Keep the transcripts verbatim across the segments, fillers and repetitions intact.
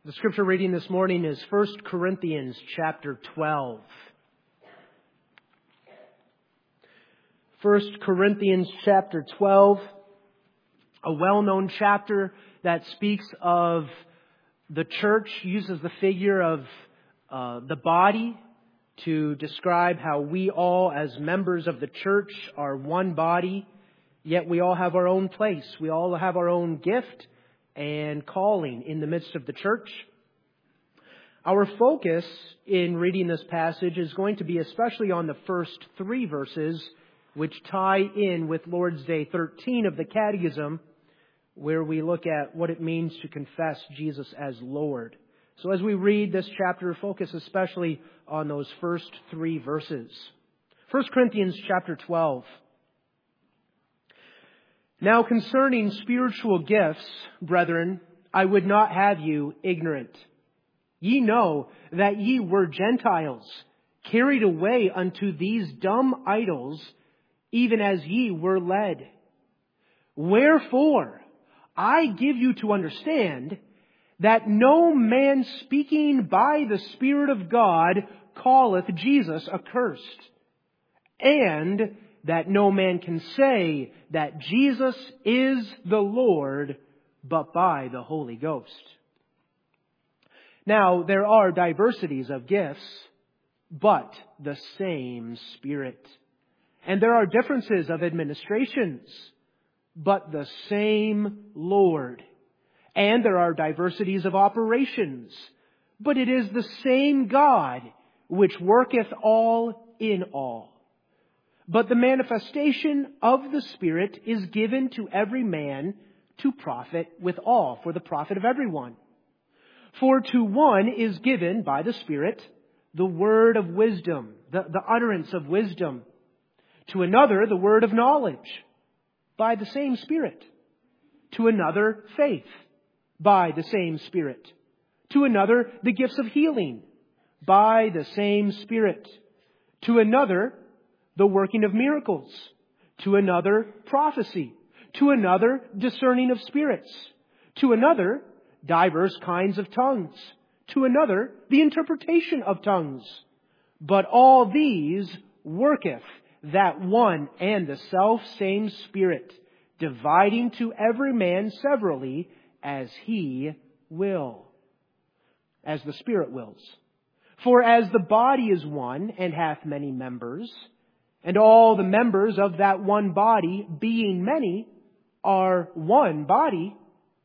The scripture reading this morning is First Corinthians chapter twelve. First Corinthians chapter twelve, a well-known chapter that speaks of the church, uses the figure of uh, the body to describe how we all as members of the church are one body, yet we all have our own place. We all have our own gift and calling in the midst of the church. Our focus in reading this passage is going to be especially on the first three verses, which tie in with Lord's Day thirteen of the Catechism, where we look at what it means to confess Jesus as Lord. So as we read this chapter, focus especially on those first three verses. First Corinthians chapter twelve. Now concerning spiritual gifts, brethren, I would not have you ignorant. Ye know that ye were Gentiles, carried away unto these dumb idols, even as ye were led. Wherefore, I give you to understand that no man speaking by the Spirit of God calleth Jesus accursed, and that no man can say that Jesus is the Lord but by the Holy Ghost. Now, there are diversities of gifts, but the same Spirit. And there are differences of administrations, but the same Lord. And there are diversities of operations, but it is the same God which worketh all in all. But the manifestation of the Spirit is given to every man to profit withal, for the profit of everyone. For to one is given by the Spirit the word of wisdom, the, the utterance of wisdom. To another the word of knowledge, by the same Spirit. To another faith, by the same Spirit. To another the gifts of healing, by the same Spirit. To another the working of miracles. To another prophecy. To another discerning of spirits. To another diverse kinds of tongues. To another the interpretation of tongues. But all these worketh that one and the self same Spirit, dividing to every man severally as he will, as the Spirit wills. For as the body is one and hath many members, and all the members of that one body, being many, are one body,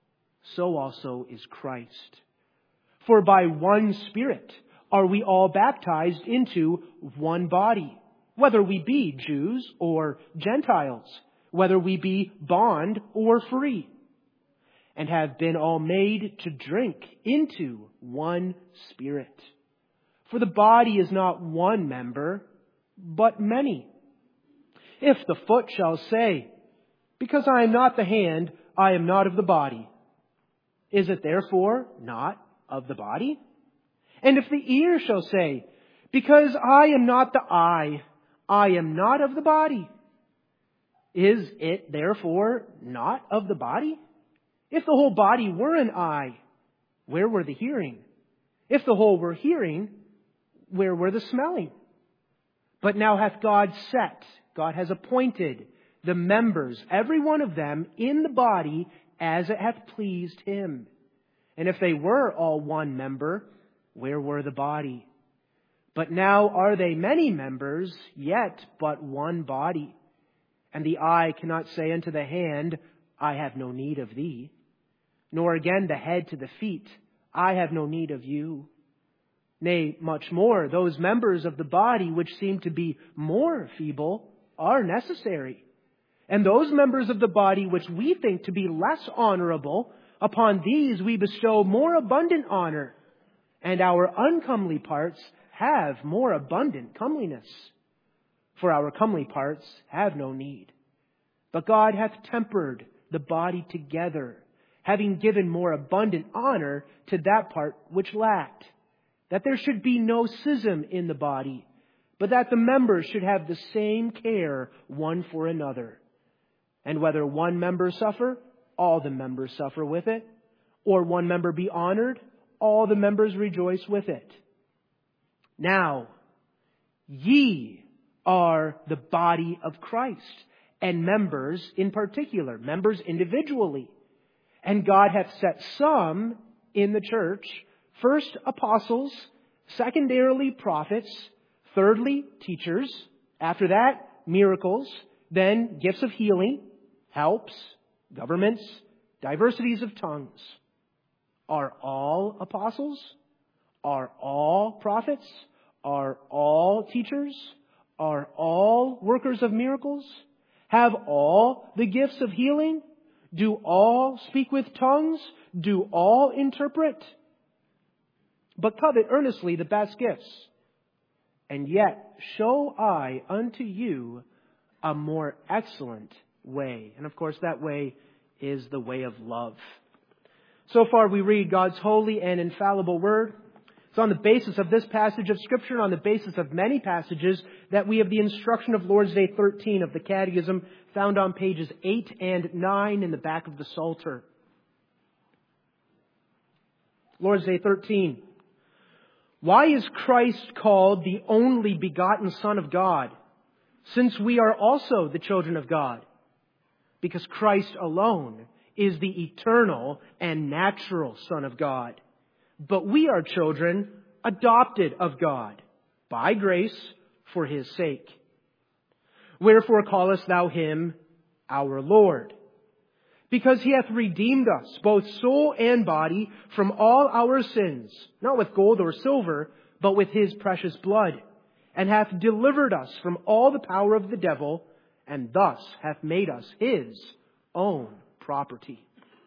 so also is Christ. For by one Spirit are we all baptized into one body, whether we be Jews or Gentiles, whether we be bond or free, and have been all made to drink into one Spirit. For the body is not one member, but many. If the foot shall say, because I am not the hand, I am not of the body, is it therefore not of the body? And if the ear shall say, because I am not the eye, I am not of the body, is it therefore not of the body? If the whole body were an eye, where were the hearing? If the whole were hearing, where were the smelling? But now hath God set, God has appointed the members, every one of them, in the body as it hath pleased Him. And if they were all one member, where were the body? But now are they many members, yet but one body. And the eye cannot say unto the hand, I have no need of thee. Nor again the head to the feet, I have no need of you. Nay, much more, those members of the body which seem to be more feeble are necessary. And those members of the body which we think to be less honorable, upon these we bestow more abundant honor. And our uncomely parts have more abundant comeliness. For our comely parts have no need. But God hath tempered the body together, having given more abundant honor to that part which lacked, that there should be no schism in the body, but that the members should have the same care one for another. And whether one member suffer, all the members suffer with it, or one member be honored, all the members rejoice with it. Now, ye are the body of Christ, and members in particular, members individually. And God hath set some in the church, first apostles, secondarily prophets, thirdly teachers, after that miracles, then gifts of healing, helps, governments, diversities of tongues. Are all apostles? Are all prophets? Are all teachers? Are all workers of miracles? Have all the gifts of healing? Do all speak with tongues? Do all interpret? But covet earnestly the best gifts. And yet show I unto you a more excellent way. And of course that way is the way of love. So far we read God's holy and infallible Word. It's on the basis of this passage of Scripture and on the basis of many passages that we have the instruction of Lord's Day thirteen of the Catechism found on pages eight and nine in the back of the Psalter. Lord's Day thirteen. Why is Christ called the only begotten Son of God, since we are also the children of God? Because Christ alone is the eternal and natural Son of God. But we are children adopted of God by grace for His sake. Wherefore callest thou Him our Lord? Because He hath redeemed us, both soul and body, from all our sins, not with gold or silver, but with His precious blood, and hath delivered us from all the power of the devil, and thus hath made us His own property.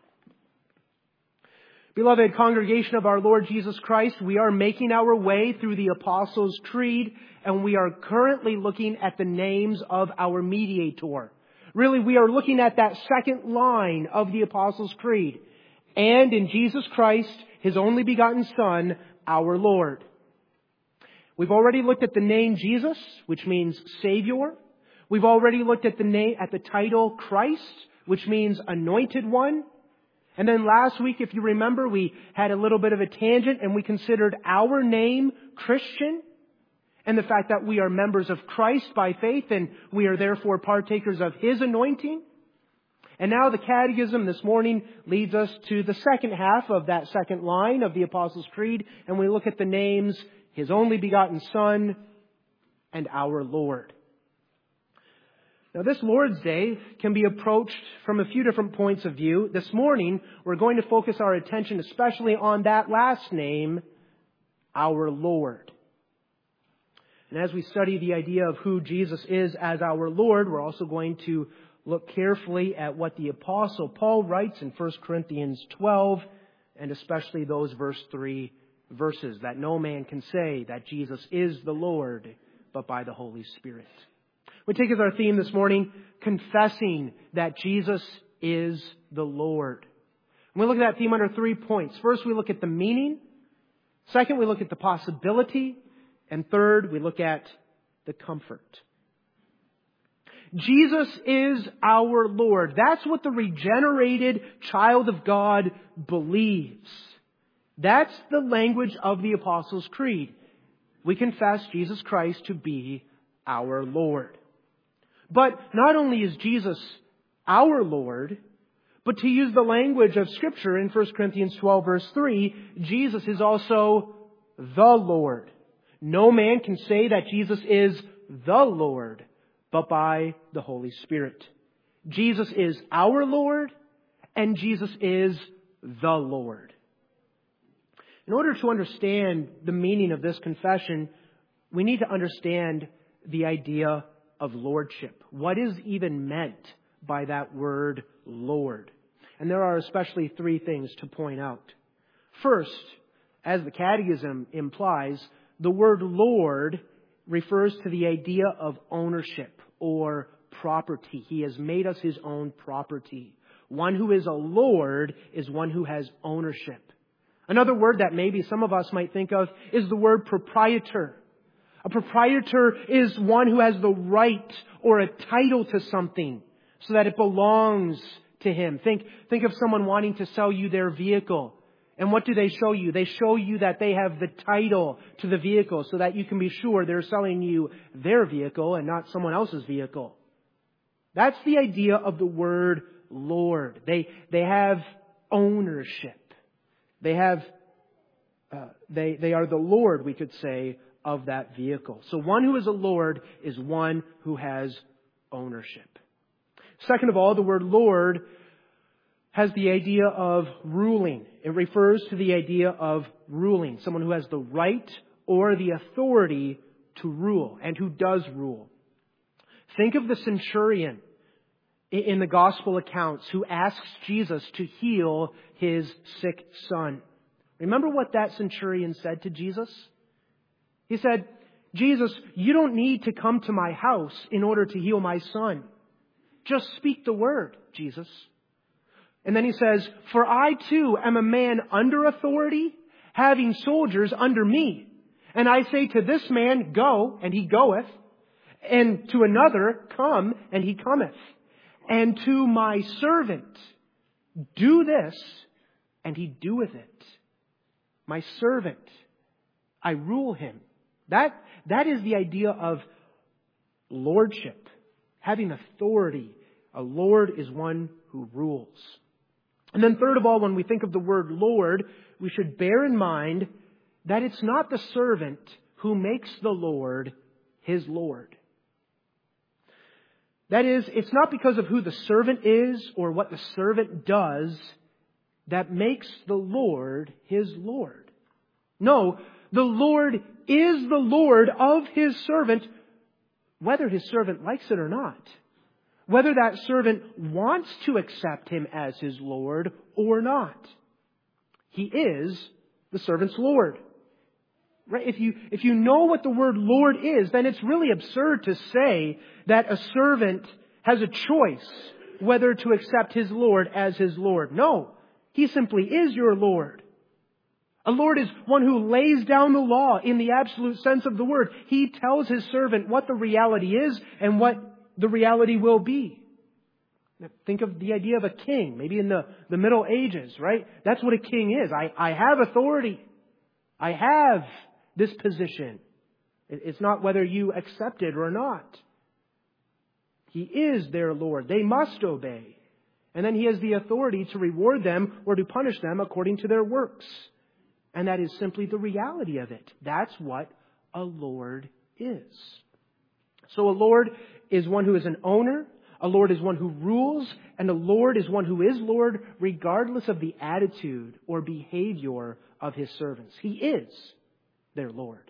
Beloved congregation of our Lord Jesus Christ, we are making our way through the Apostles' Creed, and we are currently looking at the names of our mediator. Really, we are looking at that second line of the Apostles' Creed. And in Jesus Christ, His only begotten Son, our Lord. We've already looked at the name Jesus, which means Savior. We've already looked at the name, at the title Christ, which means Anointed One. And then last week, if you remember, we had a little bit of a tangent and we considered our name Christian and the fact that we are members of Christ by faith and we are therefore partakers of His anointing. And now the Catechism this morning leads us to the second half of that second line of the Apostles' Creed, and we look at the names His only begotten Son and our Lord. Now this Lord's Day can be approached from a few different points of view. This morning, we're going to focus our attention especially on that last name, our Lord. And as we study the idea of who Jesus is as our Lord, we're also going to look carefully at what the Apostle Paul writes in First Corinthians twelve, and especially those verse three verses, that no man can say that Jesus is the Lord, but by the Holy Spirit. We take as our theme this morning, confessing that Jesus is the Lord. And we look at that theme under three points. First, we look at the meaning. Second, we look at the possibility. And third, we look at the comfort. Jesus is our Lord. That's what the regenerated child of God believes. That's the language of the Apostles' Creed. We confess Jesus Christ to be our Lord. But not only is Jesus our Lord, but to use the language of Scripture in First Corinthians twelve verse three, Jesus is also the Lord. No man can say that Jesus is the Lord, but by the Holy Spirit. Jesus is our Lord, and Jesus is the Lord. In order to understand the meaning of this confession, we need to understand the idea of lordship. What is even meant by that word Lord? And there are especially three things to point out. First, as the Catechism implies, the word Lord refers to the idea of ownership or property. He has made us His own property. One who is a Lord is one who has ownership. Another word that maybe some of us might think of is the word proprietor. A proprietor is one who has the right or a title to something so that it belongs to him. Think, think of someone wanting to sell you their vehicle. And what do they show you? They show you that they have the title to the vehicle so that you can be sure they're selling you their vehicle and not someone else's vehicle. That's the idea of the word Lord. They, they have ownership. They have, uh, they, they are the Lord, we could say, of that vehicle. So one who is a Lord is one who has ownership. Second of all, the word Lord has the idea of ruling. It refers to the idea of ruling. Someone who has the right or the authority to rule and who does rule. Think of the centurion in the gospel accounts who asks Jesus to heal his sick son. Remember what that centurion said to Jesus? He said, Jesus, you don't need to come to my house in order to heal my son. Just speak the word, Jesus. And then he says, for I too am a man under authority, having soldiers under me. And I say to this man, go, and he goeth. And to another, come, and he cometh. And to my servant, do this, and he doeth it. My servant, I rule him. That, that is the idea of lordship, having authority. A lord is one who rules. And then third of all, when we think of the word Lord, we should bear in mind that it's not the servant who makes the Lord his Lord. That is, it's not because of who the servant is or what the servant does that makes the Lord his Lord. No, the Lord is the Lord of his servant, whether his servant likes it or not. Whether that servant wants to accept him as his Lord or not. He is the servant's Lord. Right? If you, if you know what the word Lord is, then it's really absurd to say that a servant has a choice whether to accept his Lord as his Lord. No, he simply is your Lord. A Lord is one who lays down the law in the absolute sense of the word. He tells his servant what the reality is and what the reality will be. Think of the idea of a king, maybe in the, the Middle Ages, right? That's what a king is. I, I have authority. I have this position. It's not whether you accept it or not. He is their Lord. They must obey. And then he has the authority to reward them or to punish them according to their works. And that is simply the reality of it. That's what a Lord is. So a Lord is one who is an owner. A Lord is one who rules. And a Lord is one who is Lord regardless of the attitude or behavior of his servants. He is their Lord.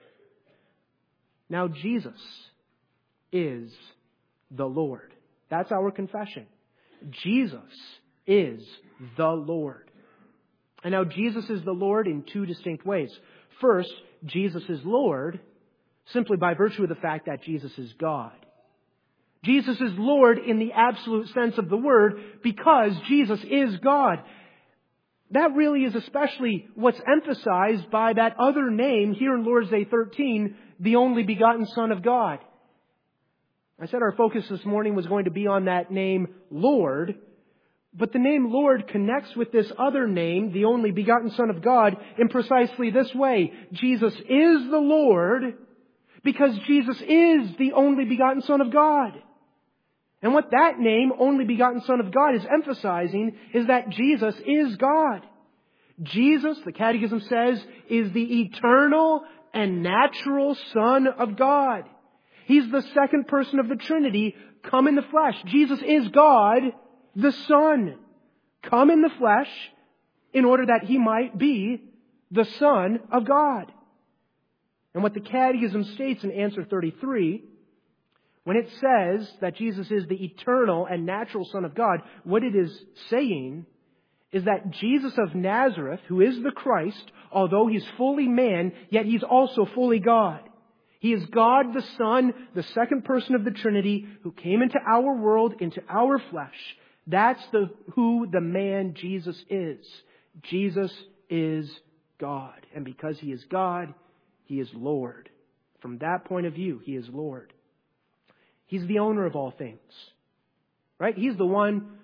Now Jesus is the Lord. That's our confession. Jesus is the Lord. And now Jesus is the Lord in two distinct ways. First, Jesus is Lord simply by virtue of the fact that Jesus is God. Jesus is Lord in the absolute sense of the word because Jesus is God. That really is especially what's emphasized by that other name here in Lord's Day thirteen, the only begotten Son of God. I said our focus this morning was going to be on that name Lord, but the name Lord connects with this other name, the only begotten Son of God, in precisely this way. Jesus is the Lord because Jesus is the only begotten Son of God. And what that name, only begotten Son of God, is emphasizing is that Jesus is God. Jesus, the Catechism says, is the eternal and natural Son of God. He's the second person of the Trinity come in the flesh. Jesus is God, the Son, come in the flesh in order that He might be the Son of God. And what the Catechism states in answer thirty-three, when it says that Jesus is the eternal and natural Son of God, what it is saying is that Jesus of Nazareth, who is the Christ, although He's fully man, yet He's also fully God. He is God the Son, the second person of the Trinity, who came into our world, into our flesh. That's the who the man Jesus is. Jesus is God. And because He is God, He is Lord. From that point of view, He is Lord. He's the owner of all things. Right? He's the one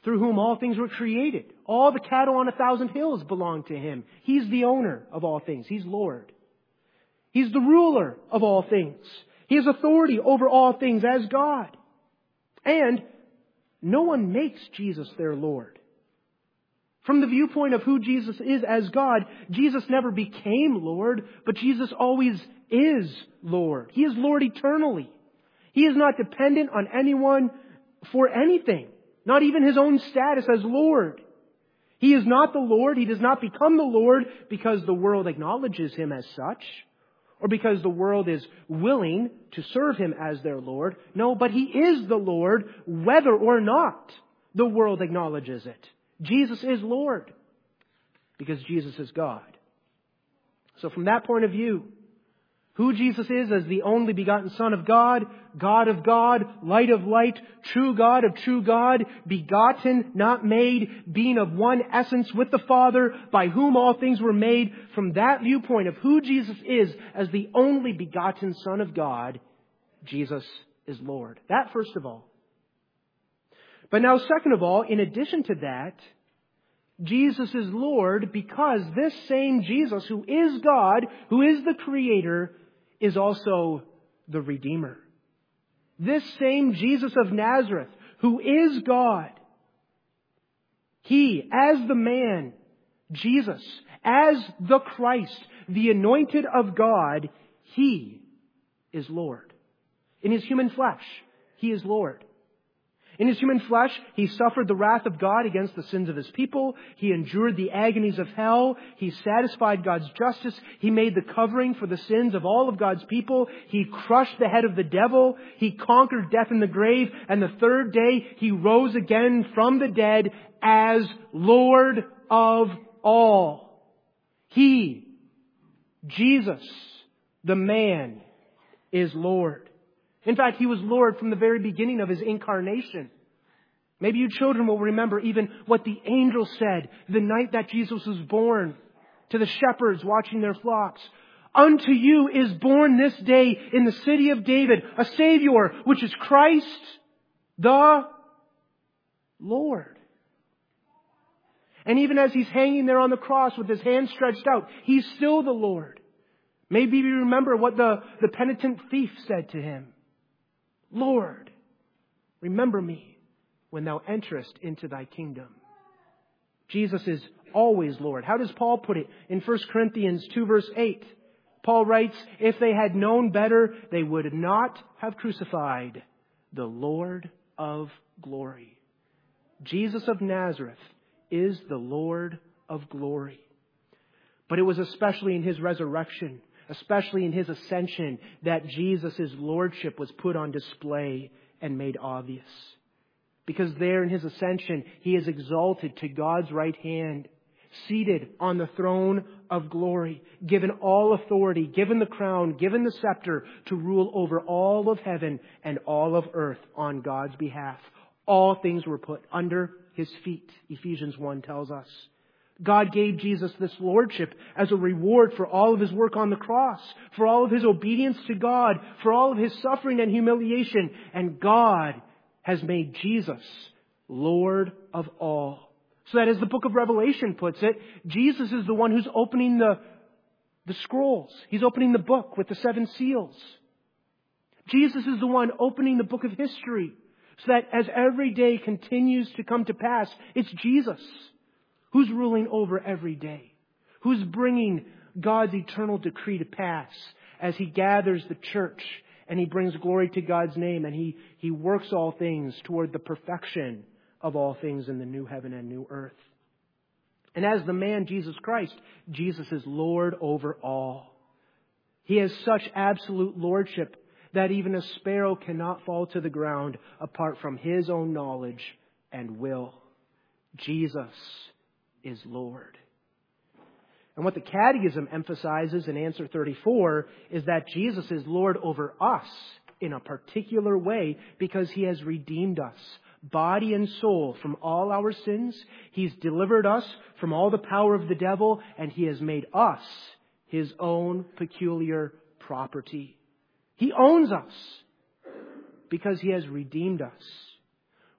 through whom all things were created. All the cattle on a thousand hills belong to Him. He's the owner of all things. He's Lord. He's the ruler of all things. He has authority over all things as God. And no one makes Jesus their Lord. From the viewpoint of who Jesus is as God, Jesus never became Lord, but Jesus always is Lord. He is Lord eternally. He is not dependent on anyone for anything, not even His own status as Lord. He is not the Lord. He does not become the Lord because the world acknowledges Him as such, or because the world is willing to serve Him as their Lord. No, but He is the Lord whether or not the world acknowledges it. Jesus is Lord because Jesus is God. So from that point of view, who Jesus is as the only begotten Son of God, God of God, light of light, true God of true God, begotten, not made, being of one essence with the Father, by whom all things were made. From that viewpoint of who Jesus is as the only begotten Son of God, Jesus is Lord. That first of all. But now second of all, in addition to that, Jesus is Lord because this same Jesus who is God, who is the Creator, is also the Redeemer. This same Jesus of Nazareth, who is God, He, as the man, Jesus, as the Christ, the anointed of God, He is Lord. In His human flesh, He is Lord. In His human flesh, He suffered the wrath of God against the sins of His people. He endured the agonies of hell. He satisfied God's justice. He made the covering for the sins of all of God's people. He crushed the head of the devil. He conquered death in the grave. And the third day, He rose again from the dead as Lord of all. He, Jesus, the man, is Lord. In fact, He was Lord from the very beginning of His incarnation. Maybe you children will remember even what the angel said the night that Jesus was born to the shepherds watching their flocks. Unto you is born this day in the city of David a Savior, which is Christ the Lord. And even as He's hanging there on the cross with His hands stretched out, He's still the Lord. Maybe you remember what the, the penitent thief said to Him. Lord, remember me when Thou enterest into Thy kingdom. Jesus is always Lord. How does Paul put it in First Corinthians two verse eight? Paul writes, if they had known better, they would not have crucified the Lord of glory. Jesus of Nazareth is the Lord of glory. But it was especially in His resurrection, especially in His ascension, that Jesus' lordship was put on display and made obvious. Because there in His ascension, He is exalted to God's right hand, seated on the throne of glory, given all authority, given the crown, given the scepter to rule over all of heaven and all of earth on God's behalf. All things were put under His feet, Ephesians one tells us. God gave Jesus this lordship as a reward for all of His work on the cross, for all of His obedience to God, for all of His suffering and humiliation. And God has made Jesus Lord of all. So that as the book of Revelation puts it, Jesus is the one who's opening the, the scrolls. He's opening the book with the seven seals. Jesus is the one opening the book of history. So that as every day continues to come to pass, it's Jesus who's ruling over every day, who's bringing God's eternal decree to pass as He gathers the church and He brings glory to God's name and He, he works all things toward the perfection of all things in the new heaven and new earth. And as the man Jesus Christ, Jesus is Lord over all. He has such absolute lordship that even a sparrow cannot fall to the ground apart from His own knowledge and will. Jesus is Lord. And what the Catechism emphasizes in answer thirty-four is that Jesus is Lord over us in a particular way because He has redeemed us, body and soul, from all our sins. He's delivered us from all the power of the devil, and He has made us His own peculiar property. He owns us because He has redeemed us.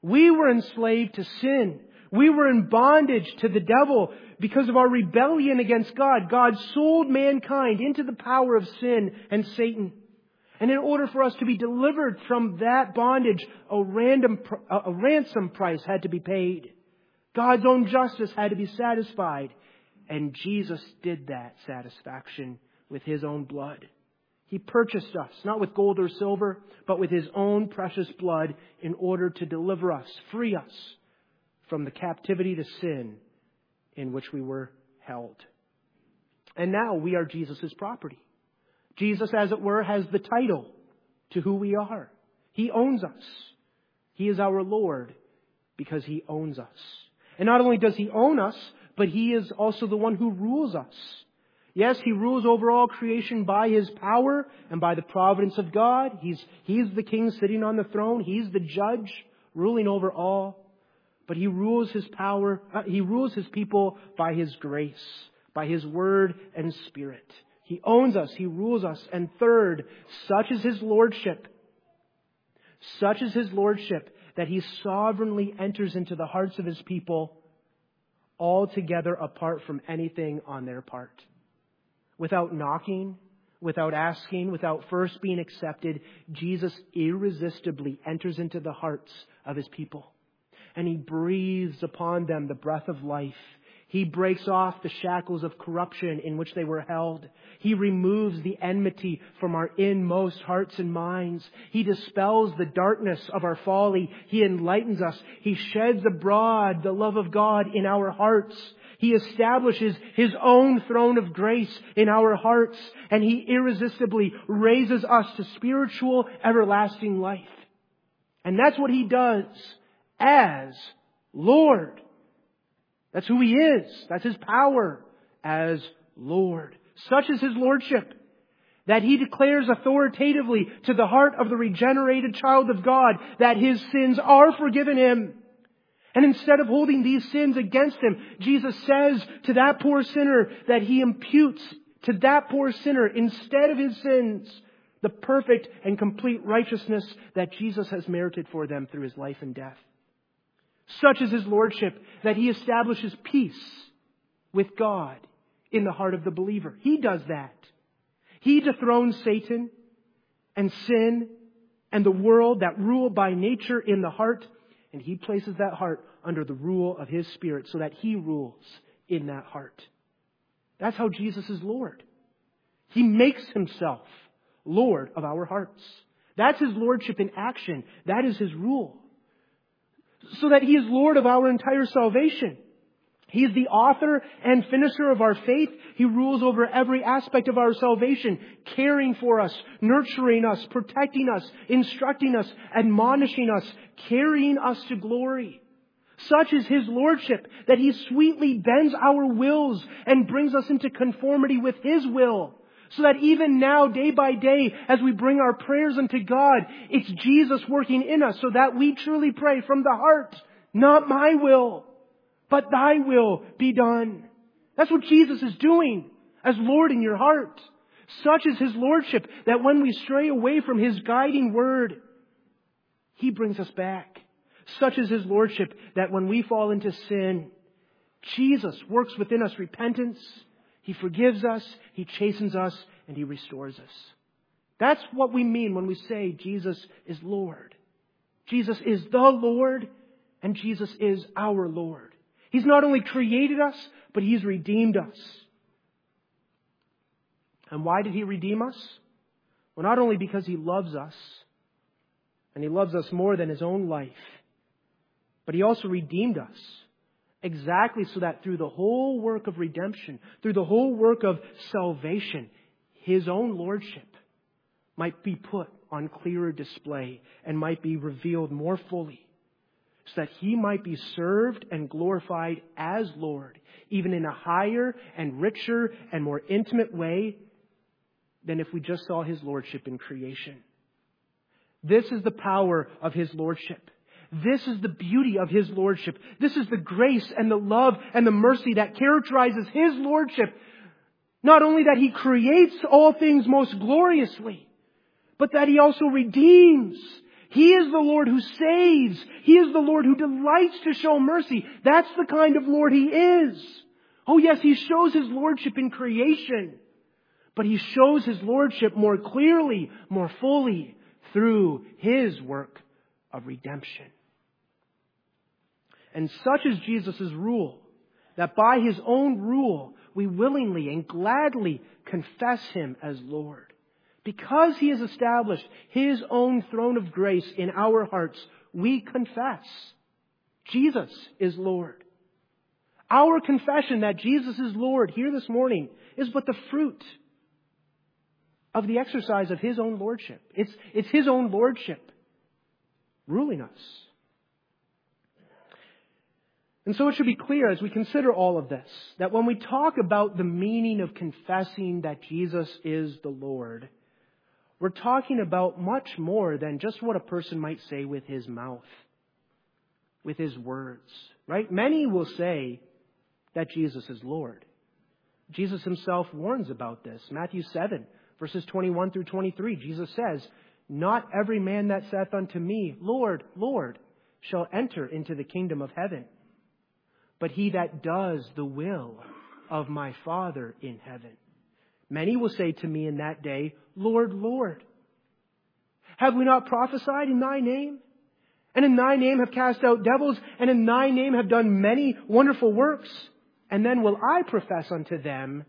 We were enslaved to sin. We were in bondage to the devil because of our rebellion against God. God sold mankind into the power of sin and Satan. And in order for us to be delivered from that bondage, a, random, a ransom price had to be paid. God's own justice had to be satisfied. And Jesus did that satisfaction with His own blood. He purchased us, not with gold or silver, but with His own precious blood in order to deliver us, free us from the captivity to sin in which we were held. And now we are Jesus' property. Jesus, as it were, has the title to who we are. He owns us. He is our Lord because He owns us. And not only does He own us, but He is also the one who rules us. Yes, He rules over all creation by His power and by the providence of God. He's, He's the King sitting on the throne. He's the judge ruling over all. But He rules His power, uh, He rules His people by His grace, by His word and Spirit. He owns us. He rules us. And third, such is His lordship. Such is His lordship that He sovereignly enters into the hearts of His people altogether apart from anything on their part. Without knocking, without asking, without first being accepted, Jesus irresistibly enters into the hearts of His people. And He breathes upon them the breath of life. He breaks off the shackles of corruption in which they were held. He removes the enmity from our inmost hearts and minds. He dispels the darkness of our folly. He enlightens us. He sheds abroad the love of God in our hearts. He establishes His own throne of grace in our hearts. And He irresistibly raises us to spiritual, everlasting life. And that's what He does as Lord. That's who He is. That's His power as Lord. Such is His lordship that He declares authoritatively to the heart of the regenerated child of God that his sins are forgiven him. And instead of holding these sins against him, Jesus says to that poor sinner that He imputes to that poor sinner, instead of his sins, the perfect and complete righteousness that Jesus has merited for them through His life and death. Such is His lordship that He establishes peace with God in the heart of the believer. He does that. He dethrones Satan and sin and the world that rule by nature in the heart, and He places that heart under the rule of His Spirit so that He rules in that heart. That's how Jesus is Lord. He makes Himself Lord of our hearts. That's His lordship in action. That is His rule. So that He is Lord of our entire salvation. He is the author and finisher of our faith. He rules over every aspect of our salvation, caring for us, nurturing us, protecting us, instructing us, admonishing us, carrying us to glory. Such is His lordship that He sweetly bends our wills and brings us into conformity with His will. So that even now, day by day, as we bring our prayers unto God, it's Jesus working in us so that we truly pray from the heart. Not my will, but Thy will be done. That's what Jesus is doing as Lord in your heart. Such is His lordship that when we stray away from His guiding word, He brings us back. Such is His lordship that when we fall into sin, Jesus works within us repentance. He forgives us, He chastens us, and He restores us. That's what we mean when we say Jesus is Lord. Jesus is the Lord, and Jesus is our Lord. He's not only created us, but He's redeemed us. And why did He redeem us? Well, not only because He loves us, and He loves us more than His own life, but He also redeemed us. Exactly so that through the whole work of redemption, through the whole work of salvation, His own lordship might be put on clearer display and might be revealed more fully, so that He might be served and glorified as Lord, even in a higher and richer and more intimate way than if we just saw His lordship in creation. This is the power of His lordship. This is the beauty of His lordship. This is the grace and the love and the mercy that characterizes His lordship. Not only that He creates all things most gloriously, but that He also redeems. He is the Lord who saves. He is the Lord who delights to show mercy. That's the kind of Lord He is. Oh yes, He shows His lordship in creation. But He shows His lordship more clearly, more fully, through His work of redemption. And such is Jesus' rule, that by His own rule, we willingly and gladly confess Him as Lord. Because He has established His own throne of grace in our hearts, we confess Jesus is Lord. Our confession that Jesus is Lord here this morning is but the fruit of the exercise of His own lordship. It's, it's His own lordship ruling us. And so it should be clear as we consider all of this, that when we talk about the meaning of confessing that Jesus is the Lord, we're talking about much more than just what a person might say with his mouth, with his words, right? Many will say that Jesus is Lord. Jesus Himself warns about this. Matthew seven, verses twenty-one through twenty-three, Jesus says, "Not every man that saith unto me, Lord, Lord, shall enter into the kingdom of heaven, but he that does the will of my Father in heaven. Many will say to me in that day, Lord, Lord, have we not prophesied in Thy name? And in Thy name have cast out devils, and in Thy name have done many wonderful works? And then will I profess unto them,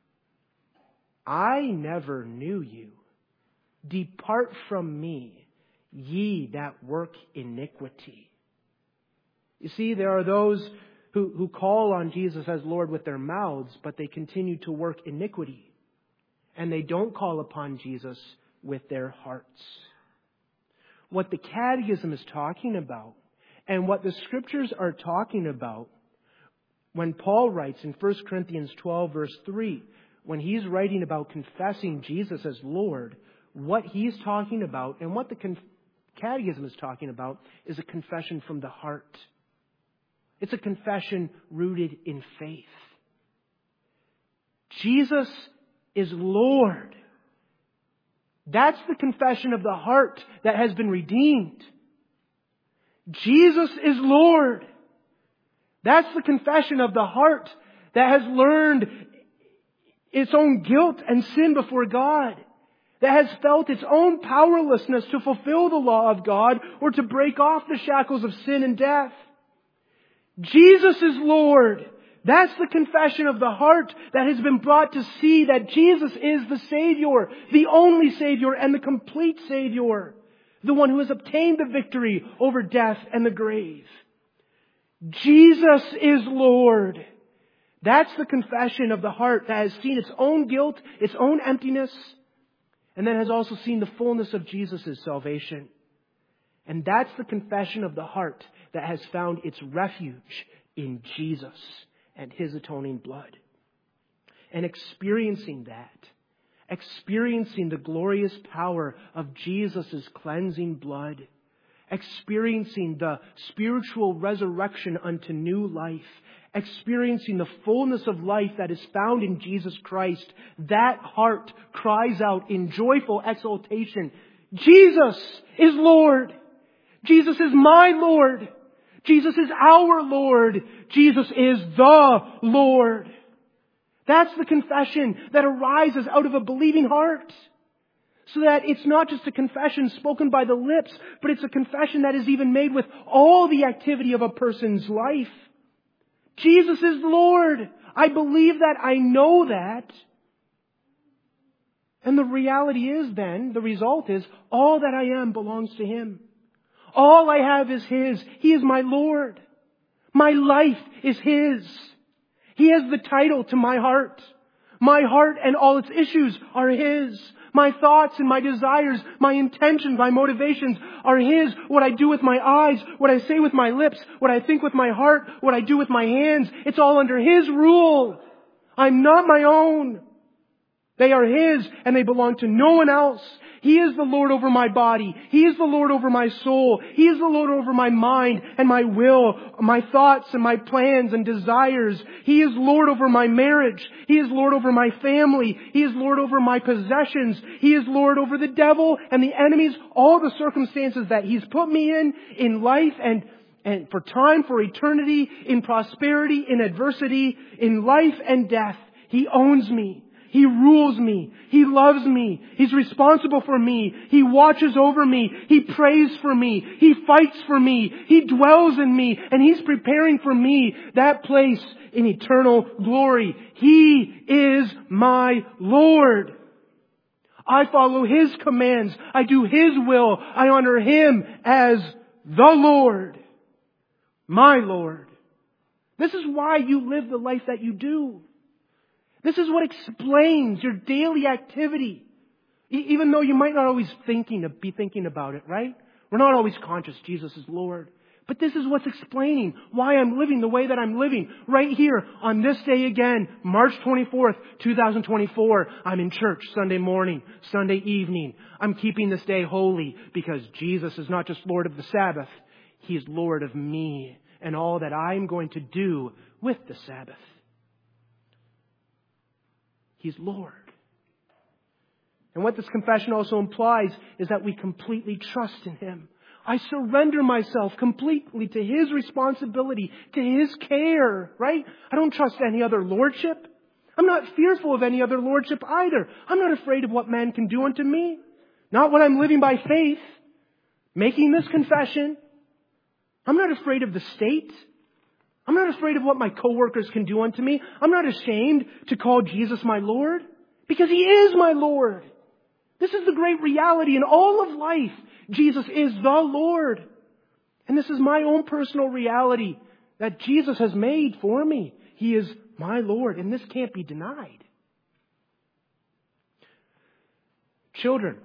I never knew you. Depart from me, ye that work iniquity." You see, there are those who, who call on Jesus as Lord with their mouths, but they continue to work iniquity. And they don't call upon Jesus with their hearts. What the Catechism is talking about, and what the Scriptures are talking about, when Paul writes in First Corinthians twelve, verse three, when he's writing about confessing Jesus as Lord, what he's talking about and what the Con- Catechism is talking about is a confession from the heart. It's a confession rooted in faith. Jesus is Lord. That's the confession of the heart that has been redeemed. Jesus is Lord. That's the confession of the heart that has learned its own guilt and sin before God, that has felt its own powerlessness to fulfill the law of God or to break off the shackles of sin and death. Jesus is Lord. That's the confession of the heart that has been brought to see that Jesus is the Savior, the only Savior and the complete Savior, the one who has obtained the victory over death and the grave. Jesus is Lord. That's the confession of the heart that has seen its own guilt, its own emptiness, and then has also seen the fullness of Jesus' salvation. And that's the confession of the heart that has found its refuge in Jesus and His atoning blood. And experiencing that, experiencing the glorious power of Jesus' cleansing blood, experiencing the spiritual resurrection unto new life, experiencing the fullness of life that is found in Jesus Christ, that heart cries out in joyful exultation, Jesus is Lord. Jesus is my Lord. Jesus is our Lord. Jesus is the Lord. That's the confession that arises out of a believing heart. So that it's not just a confession spoken by the lips, but it's a confession that is even made with all the activity of a person's life. Jesus is Lord. I believe that. I know that. And the reality is then, the result is, all that I am belongs to Him. All I have is His. He is my Lord. My life is His. He has the title to my heart. My heart and all its issues are His. My thoughts and my desires, my intentions, my motivations are His. What I do with my eyes, what I say with my lips, what I think with my heart, what I do with my hands, it's all under His rule. I'm not my own. They are His and they belong to no one else. He is the Lord over my body. He is the Lord over my soul. He is the Lord over my mind and my will, my thoughts and my plans and desires. He is Lord over my marriage. He is Lord over my family. He is Lord over my possessions. He is Lord over the devil and the enemies, all the circumstances that He's put me in, in life and And for time, for eternity, in prosperity, in adversity, in life and death. He owns me. He rules me. He loves me. He's responsible for me. He watches over me. He prays for me. He fights for me. He dwells in me. And He's preparing for me that place in eternal glory. He is my Lord. I follow His commands. I do His will. I honor Him as the Lord. My Lord. This is why you live the life that you do. This is what explains your daily activity. E- even though you might not always thinking be thinking about it, right? We're not always conscious Jesus is Lord. But this is what's explaining why I'm living the way that I'm living. Right here on this day again, March twenty-fourth, twenty twenty-four. I'm in church Sunday morning, Sunday evening. I'm keeping this day holy because Jesus is not just Lord of the Sabbath. He is Lord of me and all that I'm going to do with the Sabbath. He's Lord. And what this confession also implies is that we completely trust in Him. I surrender myself completely to His responsibility, to His care, right? I don't trust any other lordship. I'm not fearful of any other lordship either. I'm not afraid of what man can do unto me. Not when I'm living by faith, making this confession. I'm not afraid of the state. I'm not afraid of what my coworkers can do unto me. I'm not ashamed to call Jesus my Lord because He is my Lord. This is the great reality in all of life. Jesus is the Lord. And this is my own personal reality that Jesus has made for me. He is my Lord, and this can't be denied. Children,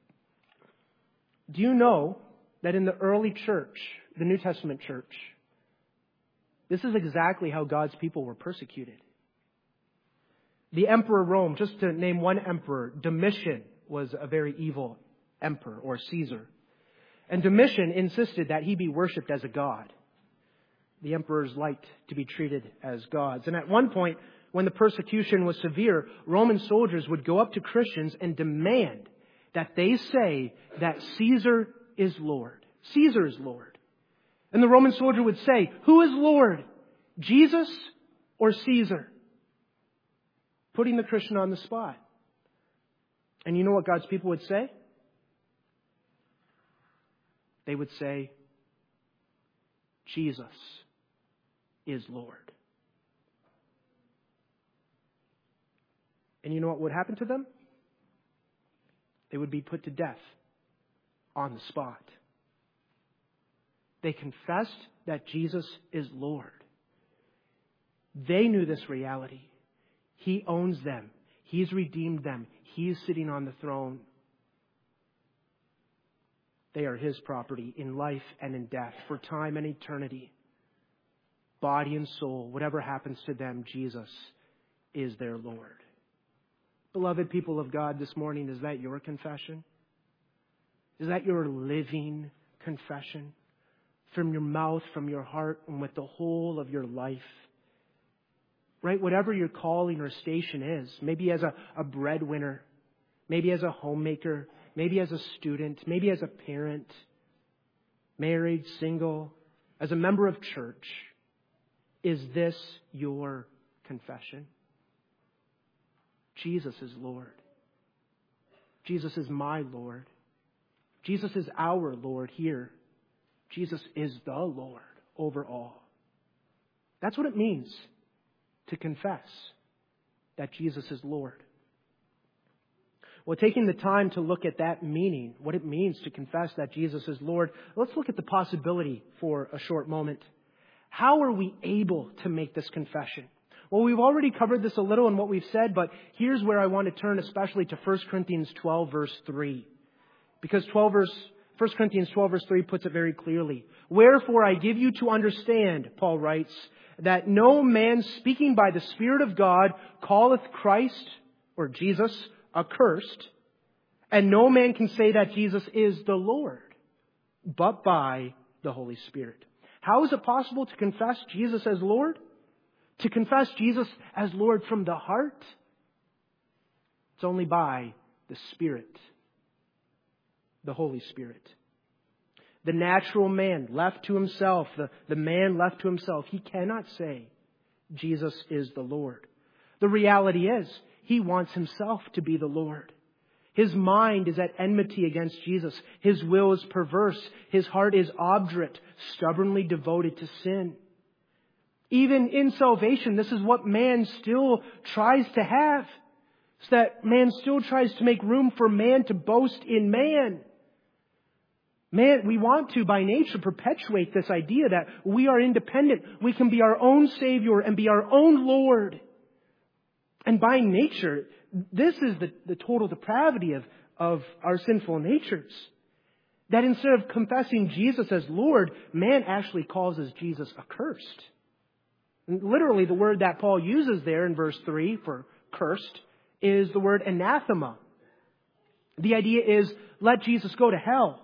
do you know that in the early church, the New Testament church, this is exactly how God's people were persecuted. The Emperor of Rome, just to name one emperor, Domitian was a very evil emperor or Caesar. And Domitian insisted that he be worshipped as a god. The emperors liked to be treated as gods. And at one point, when the persecution was severe, Roman soldiers would go up to Christians and demand that they say that Caesar is Lord. Caesar is Lord. And the Roman soldier would say, who is Lord? Jesus or Caesar? Putting the Christian on the spot. And you know what God's people would say? They would say, Jesus is Lord. And you know what would happen to them? They would be put to death on the spot. They confessed that Jesus is Lord. They knew this reality. He owns them. He's redeemed them. He's sitting on the throne. They are His property in life and in death, for time and eternity. Body and soul, whatever happens to them, Jesus is their Lord. Beloved people of God, this morning, is that your confession? Is that your living confession? From your mouth, from your heart, and with the whole of your life. Right? Whatever your calling or station is. Maybe as a, a breadwinner. Maybe as a homemaker. Maybe as a student. Maybe as a parent. Married, single. As a member of church. Is this your confession? Jesus is Lord. Jesus is my Lord. Jesus is our Lord here. Jesus is the Lord over all. That's what it means to confess that Jesus is Lord. Well, taking the time to look at that meaning, what it means to confess that Jesus is Lord, let's look at the possibility for a short moment. How are we able to make this confession? Well, we've already covered this a little in what we've said, but here's where I want to turn especially to First Corinthians twelve, verse three. Because twelve verse, First Corinthians twelve, verse three puts it very clearly. Wherefore I give you to understand, Paul writes, that no man speaking by the Spirit of God calleth Christ or Jesus accursed, and no man can say that Jesus is the Lord, but by the Holy Spirit. How is it possible to confess Jesus as Lord? To confess Jesus as Lord from the heart? It's only by the Spirit, the Holy Spirit. The natural man left to himself, the, the man left to himself, he cannot say Jesus is the Lord. The reality is, he wants himself to be the Lord. His mind is at enmity against Jesus. His will is perverse. His heart is obdurate, stubbornly devoted to sin. Even in salvation, this is what man still tries to have. It's that man still tries to make room for man to boast in man. Man, we want to, by nature, perpetuate this idea that we are independent. We can be our own Savior and be our own Lord. And by nature, this is the, the total depravity of, of our sinful natures. That instead of confessing Jesus as Lord, man actually causes Jesus accursed. And literally, the word that Paul uses there in verse three for cursed is the word anathema. The idea is, let Jesus go to hell.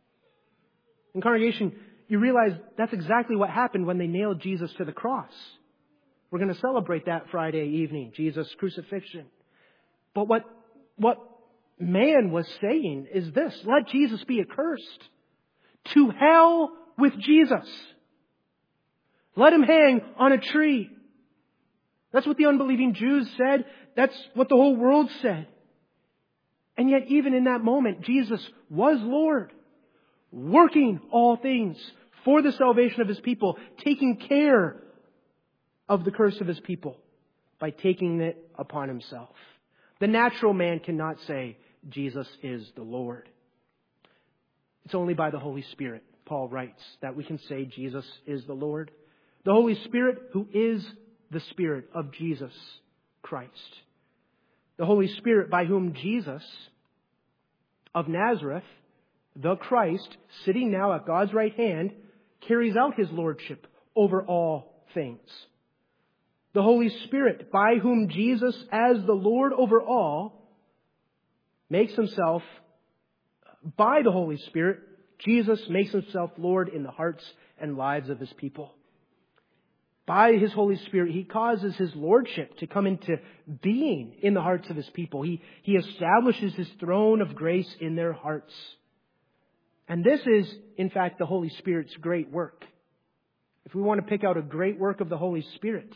In congregation, you realize that's exactly what happened when they nailed Jesus to the cross. We're going to celebrate that Friday evening, Jesus' crucifixion. But what, what man was saying is this: let Jesus be accursed. To hell with Jesus. Let him hang on a tree. That's what the unbelieving Jews said. That's what the whole world said. And yet, even in that moment, Jesus was Lord, working all things for the salvation of His people, taking care of the curse of His people by taking it upon Himself. The natural man cannot say Jesus is the Lord. It's only by the Holy Spirit, Paul writes, that we can say Jesus is the Lord. The Holy Spirit, who is the Spirit of Jesus Christ. The Holy Spirit by whom Jesus of Nazareth, the Christ, sitting now at God's right hand, carries out His lordship over all things. The Holy Spirit, by whom Jesus, as the Lord over all, makes Himself, by the Holy Spirit, Jesus makes Himself Lord in the hearts and lives of His people. By His Holy Spirit, He causes His lordship to come into being in the hearts of His people. He, he establishes His throne of grace in their hearts. And this is, in fact, the Holy Spirit's great work. If we want to pick out a great work of the Holy Spirit,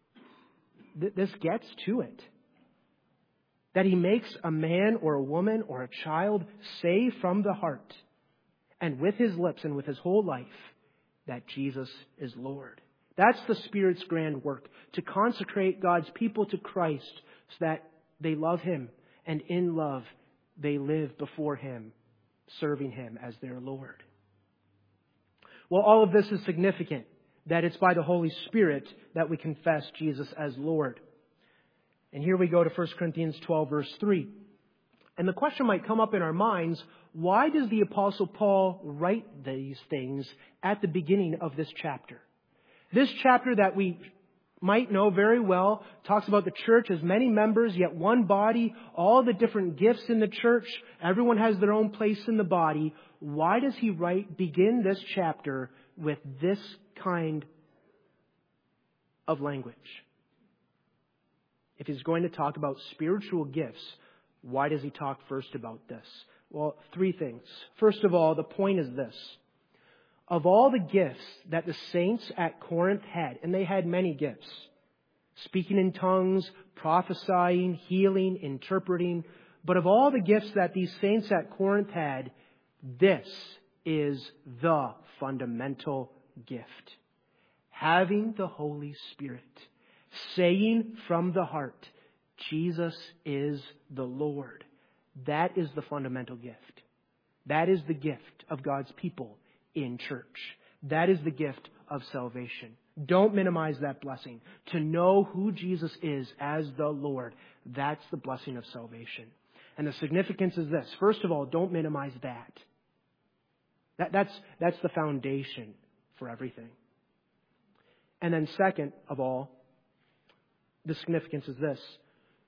th- this gets to it. That He makes a man or a woman or a child say from the heart and with his lips and with his whole life that Jesus is Lord. That's the Spirit's grand work, to consecrate God's people to Christ so that they love Him and in love they live before Him, serving Him as their Lord. Well, all of this is significant, that it's by the Holy Spirit that we confess Jesus as Lord. And here we go to First Corinthians twelve, verse three. And the question might come up in our minds, why does the Apostle Paul write these things at the beginning of this chapter? This chapter that we might know very well talks about the church as many members, yet one body, all the different gifts in the church. Everyone has their own place in the body. Why does he write, begin this chapter with this kind of language? If he's going to talk about spiritual gifts, why does he talk first about this? Well, three things. First of all, the point is this. Of all the gifts that the saints at Corinth had, and they had many gifts, speaking in tongues, prophesying, healing, interpreting, but of all the gifts that these saints at Corinth had, this is the fundamental gift. Having the Holy Spirit, saying from the heart, Jesus is the Lord. That is the fundamental gift. That is the gift of God's people in church. That is the gift of salvation. Don't minimize that blessing. To know who Jesus is as the Lord, that's the blessing of salvation. And the significance is this. First of all, don't minimize that. that that's, that's the foundation for everything. And then second of all, the significance is this.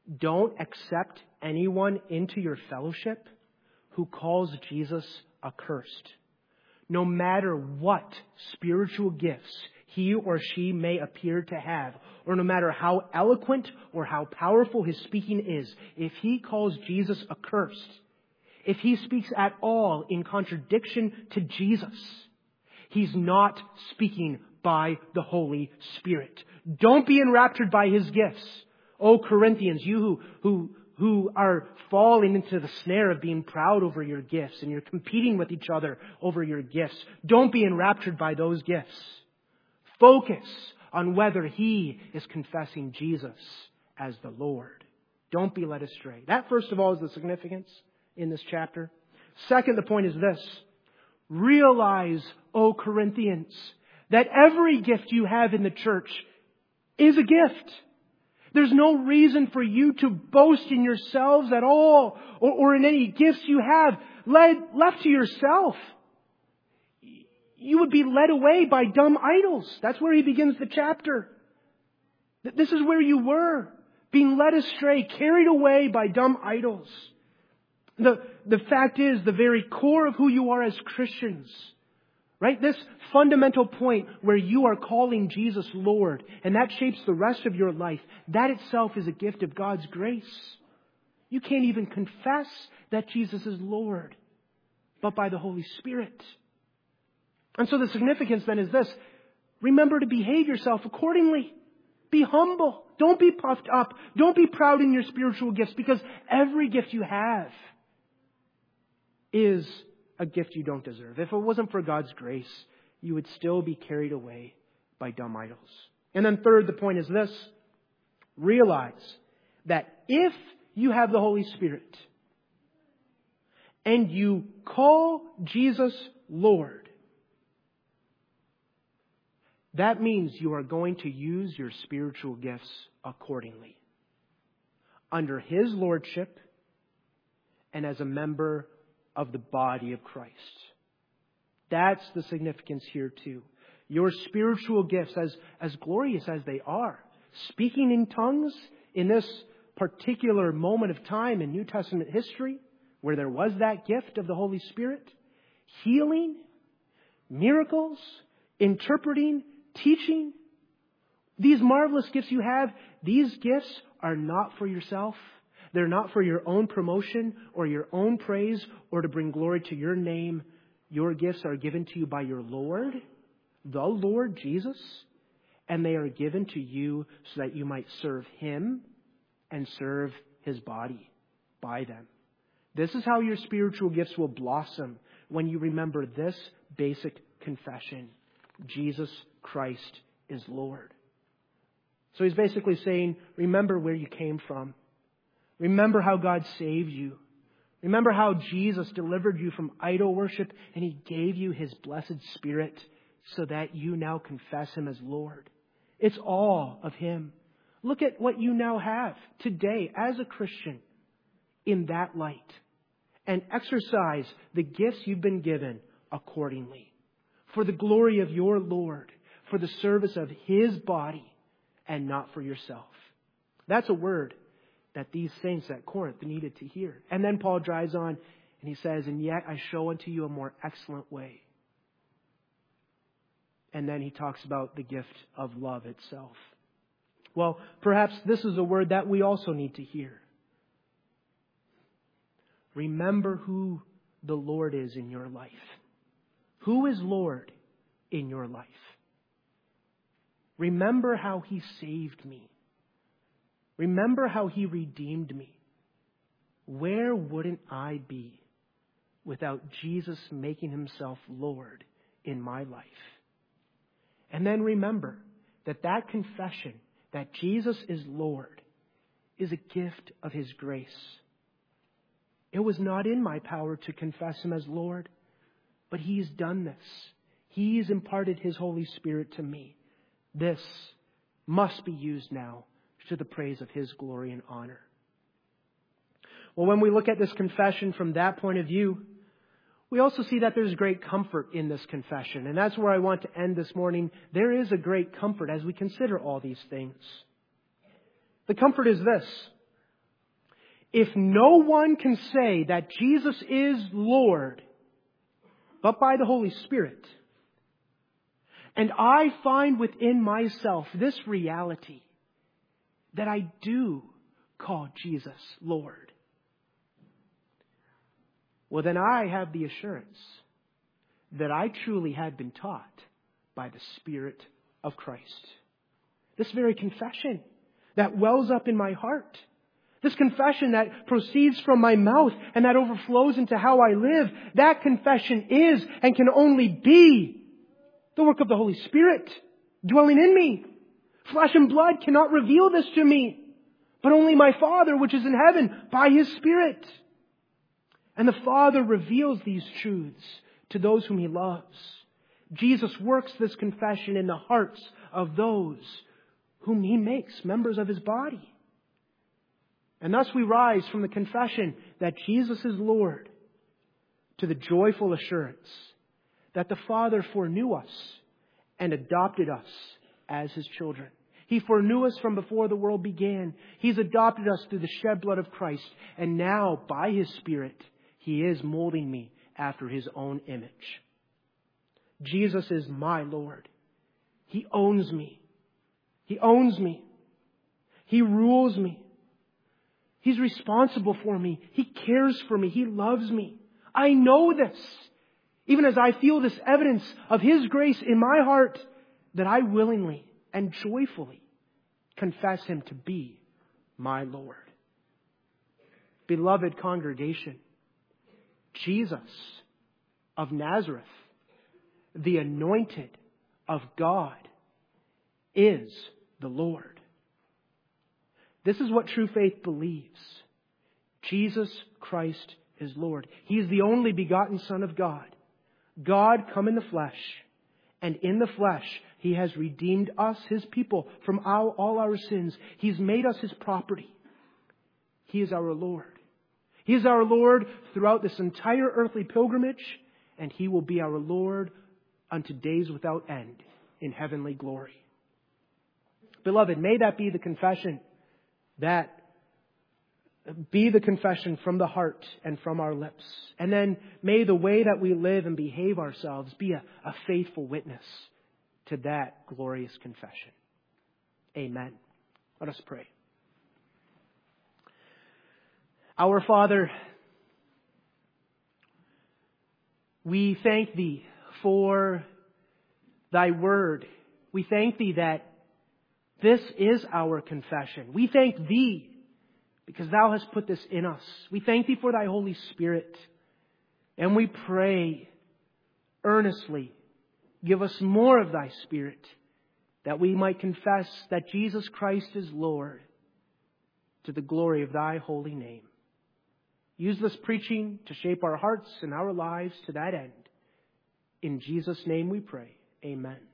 Don't accept anyone into your fellowship who calls Jesus accursed. No matter what spiritual gifts he or she may appear to have, or no matter how eloquent or how powerful his speaking is, if he calls Jesus accursed, if he speaks at all in contradiction to Jesus, he's not speaking by the Holy Spirit. Don't be enraptured by his gifts. Oh, Corinthians, you who, who, who are falling into the snare of being proud over your gifts and you're competing with each other over your gifts. Don't be enraptured by those gifts. Focus on whether he is confessing Jesus as the Lord. Don't be led astray. That, first of all, is the significance in this chapter. Second, the point is this. Realize, O Corinthians, that every gift you have in the church is a gift. There's no reason for you to boast in yourselves at all or, or in any gifts you have led, left to yourself. You would be led away by dumb idols. That's where he begins the chapter. This is where you were, being led astray, carried away by dumb idols. The, the fact is, the very core of who you are as Christians, right? This fundamental point where you are calling Jesus Lord, and that shapes the rest of your life, that itself is a gift of God's grace. You can't even confess that Jesus is Lord, but by the Holy Spirit. And so the significance then is this. Remember to behave yourself accordingly. Be humble. Don't be puffed up. Don't be proud in your spiritual gifts, because every gift you have is a gift you don't deserve. If it wasn't for God's grace, you would still be carried away by dumb idols. And then third, the point is this. Realize that if you have the Holy Spirit and you call Jesus Lord, that means you are going to use your spiritual gifts accordingly, under his lordship and as a member of the body of Christ. That's the significance here too. Your spiritual gifts, as, as glorious as they are, speaking in tongues in this particular moment of time in New Testament history, where there was that gift of the Holy Spirit, healing, miracles, interpreting, teaching, these marvelous gifts you have, these gifts are not for yourself. They're not for your own promotion or your own praise or to bring glory to your name. Your gifts are given to you by your Lord, the Lord Jesus, and they are given to you so that you might serve him and serve his body by them. This is how your spiritual gifts will blossom when you remember this basic confession. Jesus Christ is Lord. So he's basically saying, remember where you came from. Remember how God saved you. Remember how Jesus delivered you from idol worship and he gave you his blessed Spirit so that you now confess him as Lord. It's all of him. Look at what you now have today as a Christian in that light, and exercise the gifts you've been given accordingly for the glory of your Lord, for the service of his body, and not for yourself. That's a word that these saints at Corinth needed to hear. And then Paul drives on and he says, and yet I show unto you a more excellent way. And then he talks about the gift of love itself. Well, perhaps this is a word that we also need to hear. Remember who the Lord is in your life. Who is Lord in your life? Remember how he saved me. Remember how he redeemed me. Where wouldn't I be without Jesus making himself Lord in my life? And then remember that that confession that Jesus is Lord is a gift of his grace. It was not in my power to confess him as Lord, but he's done this. He's imparted his Holy Spirit to me. This must be used now to the praise of his glory and honor. Well, when we look at this confession from that point of view, we also see that there's great comfort in this confession. And that's where I want to end this morning. There is a great comfort as we consider all these things. The comfort is this. if no one can say that Jesus is Lord but by the Holy Spirit, and I find within myself this reality that I do call Jesus Lord, well, then I have the assurance that I truly had been taught by the Spirit of Christ. This very confession that wells up in my heart, this confession that proceeds from my mouth and that overflows into how I live, that confession is and can only be the work of the Holy Spirit dwelling in me. Flesh and blood cannot reveal this to me, but only my Father which is in heaven by His Spirit. And the Father reveals these truths to those whom He loves. Jesus works this confession in the hearts of those whom He makes members of His body. And thus we rise from the confession that Jesus is Lord to the joyful assurance that the Father foreknew us and adopted us as His children. He foreknew us from before the world began. He's adopted us through the shed blood of Christ. And now, by His Spirit, He is molding me after His own image. Jesus is my Lord. He owns me. He owns me. He rules me. He's responsible for me. He cares for me. He loves me. I know this. Even as I feel this evidence of His grace in my heart, that I willingly and joyfully confess Him to be my Lord. Beloved congregation, Jesus of Nazareth, the anointed of God, is the Lord. This is what true faith believes. Jesus Christ is Lord. He is the only begotten Son of God. God come in the flesh. And in the flesh, He has redeemed us, His people, from all, all our sins. He's made us His property. He is our Lord. He is our Lord throughout this entire earthly pilgrimage. And He will be our Lord unto days without end in heavenly glory. Beloved, may that be the confession that be the confession from the heart and from our lips. And then may the way that we live and behave ourselves be a, a faithful witness to that glorious confession. Amen. Let us pray. Our Father, we thank Thee for Thy word. We thank Thee that this is our confession. We thank Thee because Thou hast put this in us. We thank Thee for Thy Holy Spirit. And we pray earnestly, give us more of Thy Spirit, that we might confess that Jesus Christ is Lord, to the glory of Thy holy name. Use this preaching to shape our hearts and our lives to that end. In Jesus' name we pray. Amen.